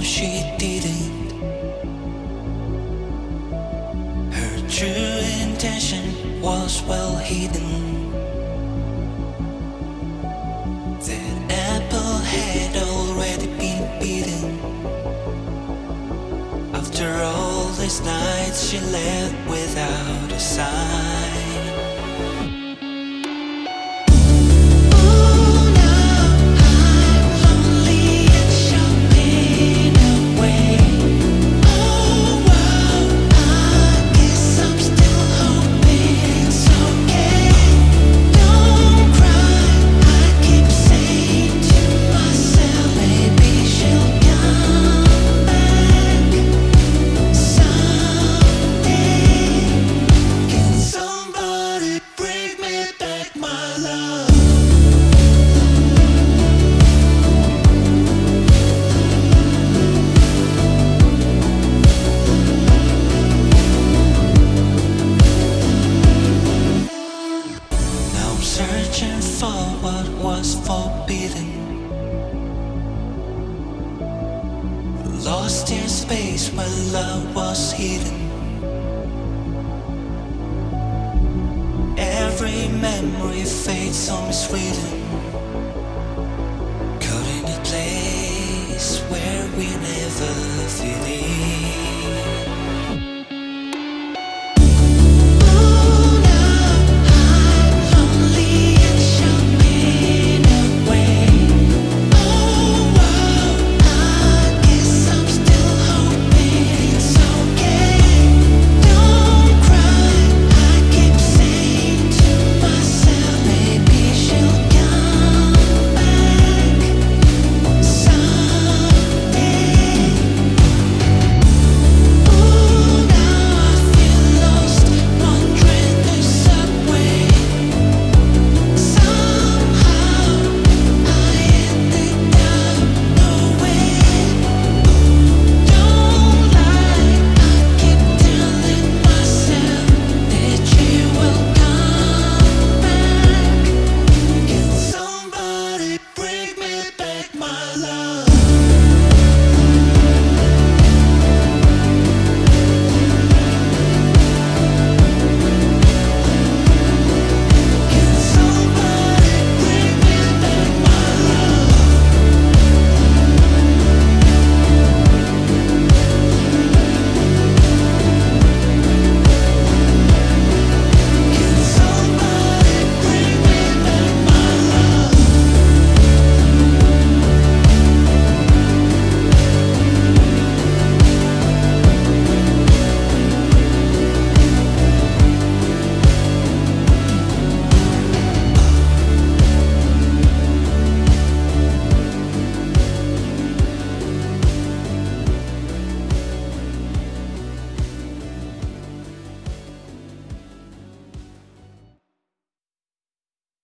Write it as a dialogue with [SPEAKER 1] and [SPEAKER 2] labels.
[SPEAKER 1] she didn't. Her true intention was well hidden. That apple had already been beaten. After all these nights she left without a sign. Searching for what was forbidden, lost in space where love was hidden. Every memory fades so miswritten, caught in a place where we never